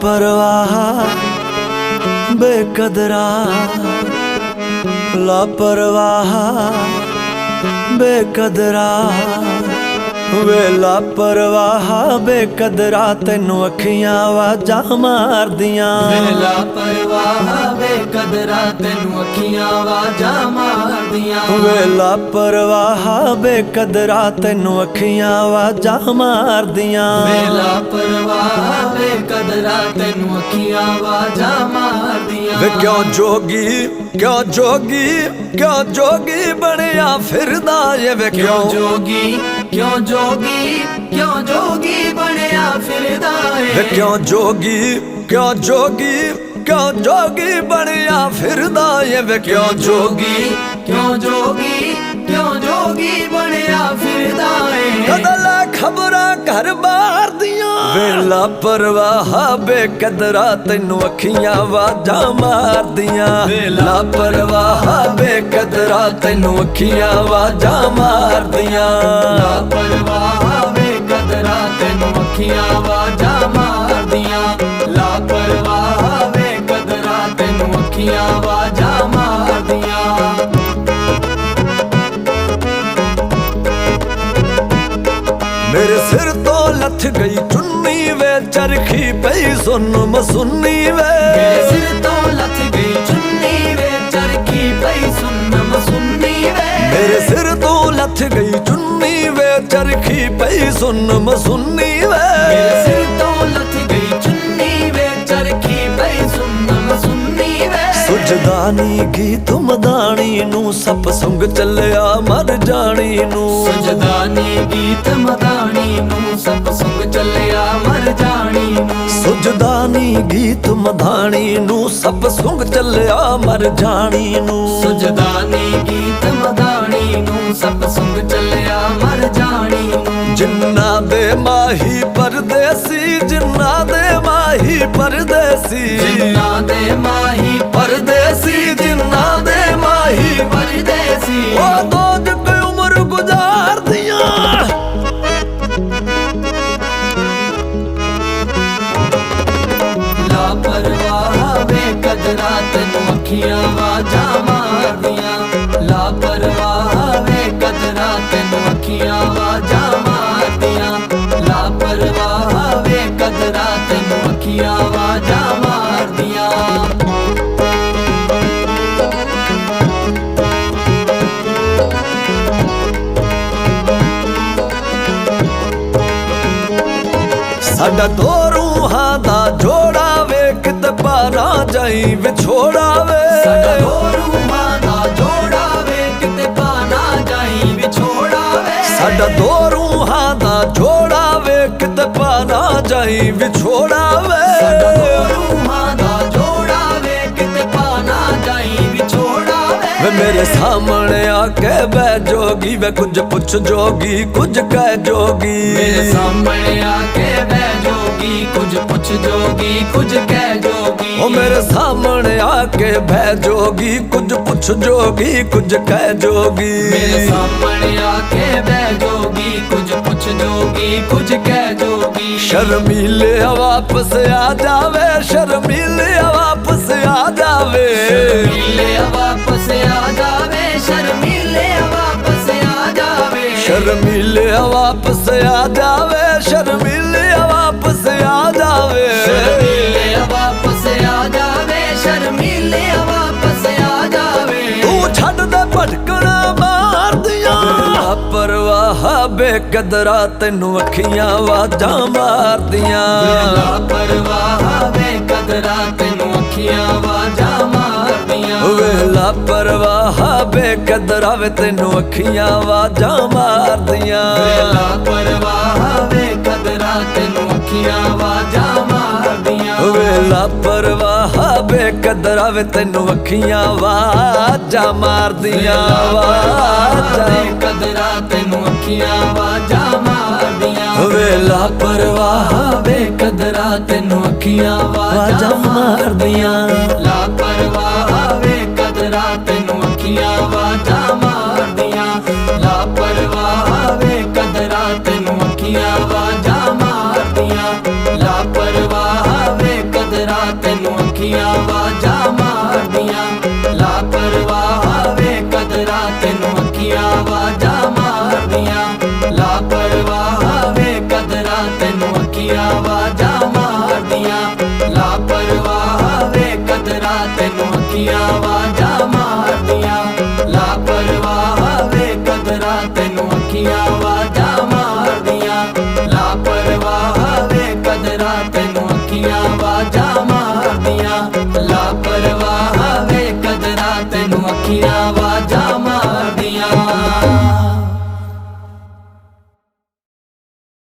लापरवाह बेकदरा, लापरवाह बेकदरा, वे लापरवाह बेकदरा तेनू अखियां आवाज़ां मारदियां। लापरवाह बेकदरा तेनू अखियां आवाज़ां मारदियां। वे लापरवाह बेकदरा तेनू अखियां आवाज़ां मारदियां। लापरवाह बेकदरा तेनू अखियां आवाज़ां मारदियां। वे क्यों जोगी क्यों जोगी क्यों जोगी बनिया फिरदा ये वे क्यों जोगी क्यों जोगी क्यों जोगी बनिया फिरदा वे क्यों जोगी क्यों जोगी क्यों जोगी बनिया फिरदा ये वे क्यों जोगी क्यों जोगी क्यों जोगी बनिया फिरदा कदला खबरां घर बार दियां। वे लापरवाह बेकदरा तेनू अखियां आवाज़ां मारदियां। लापरवाह बेकदरा तेनू अखियां आवाज़ां मारदियां। लापरवाह बेकदरा तेनू अखियां आवाज़ां मारदियां। लापरवाह बेकदरा तेनू अखियां आवाज़ां मारदियां। मेरे सिर तो लथ गई चुन्नी वे चरखी पई सुन मसुन्नी वे। मेरे सिर तो लथ गई चुन्नी वे चरखी पई सुन मसुन्नी वे। मेरे सिर तो लथ गई चुन्नी वे चरखी पई सुन मसुन्नी वे। मेरे सिर तो लथ गई चुन्नी वे चरखी पई सुन मसुन्नी वे। सुजदानी गीत मदानी नू सप सुंग चलिया मर जानी नू। सुजदानी गीत मदानी नू सप सुंग चलिया मर जानी नू। सुजदानी गीत मदानी नू सप सुंग चलिया मर जानी नू। सुजदानी गीत मदानी नू सप सुंग चलिया मर जानी नू। जिन्ना दे माही परदेसी जिन्ना दे माही परदेसी जिन्ना दे माही परदेसी जिन्ना दे माही परदेसी ओ दोज कोई उम्र गुजार दियां। लापरवाह बेकदरा तेनू अखियां आवाज़ां मारदियां। लापरवाह बेकदरा तेनू अखियां आवाज़ां मारदियां। लापरवाह बेकदरा तेनू अखियां आवाज़ां मारदियां। साडा दो रूहां दा जोड़ा वे किते पारा जाई विछोड़ा वे। साडा दो रूहां दा जोड़ा वे किते पाना जाई विछोड़ा वे। साडा दो रूहां दा जोड़ा वे किते पारा जाई विछोड़ा वे। साडा दो रूहां दा जोड़ा वे किते पाना जाई विछोड़ा वे। वे मेरे सामने आके बह जोगी वे कुछ पुछ जोगी कुछ कह जोगी। मेरे सामने आके बह जोगी कुछ पुछ जोगी कुछ कह जोगी। ओ मेरे सामने आके बह जोगी कुछ पुछ जोगी कुछ कह जोगी। मेरे सामने आके बह जोगी कुछ पुछ जोगी कुछ कह जोगी। शर्मीले वापस आ जावे शर्मीले वापस आ जावे। शर्मीले वापस आ जावे शर्मीले वापस आ जावे। शर्मीले वापस आ जावे शर्मीले वापस आ जावे। शर्मीले वापस आ जावे शर्मीले वापस आ जावे। तू छड़ दे भटकना मार दियां। लापरवाह बेकदरा तेनू अखियां आवाज़ां मार दियां। लापरवाह बेकदरा तेनू अखियां आवाज़ां मारदियां। वे लापरवाह बेकदरा वे तेनू अखियां आवाज़ां मार दियां। लापरवाह बेकदरा तेनू अखियां आवाज़ां मारदियां। वे लापरवाह बेकदरा वे तेनू अखियां आवाज़ां मार दियां। बेकदरा तेनू अखियां आवाज़ां मारदियां। वे लापरवाह बेकदरा तेनू अखियां आवाज़ां मार दियां। लापरवाह बेकदरा तेनू अखियां आवाज़ां मारदियां। लापरवाह बेकदरा तेनू अखियां आवाज़ां मारदियां। लापरवाह बेकदरा ਅੱਖੀਆਂ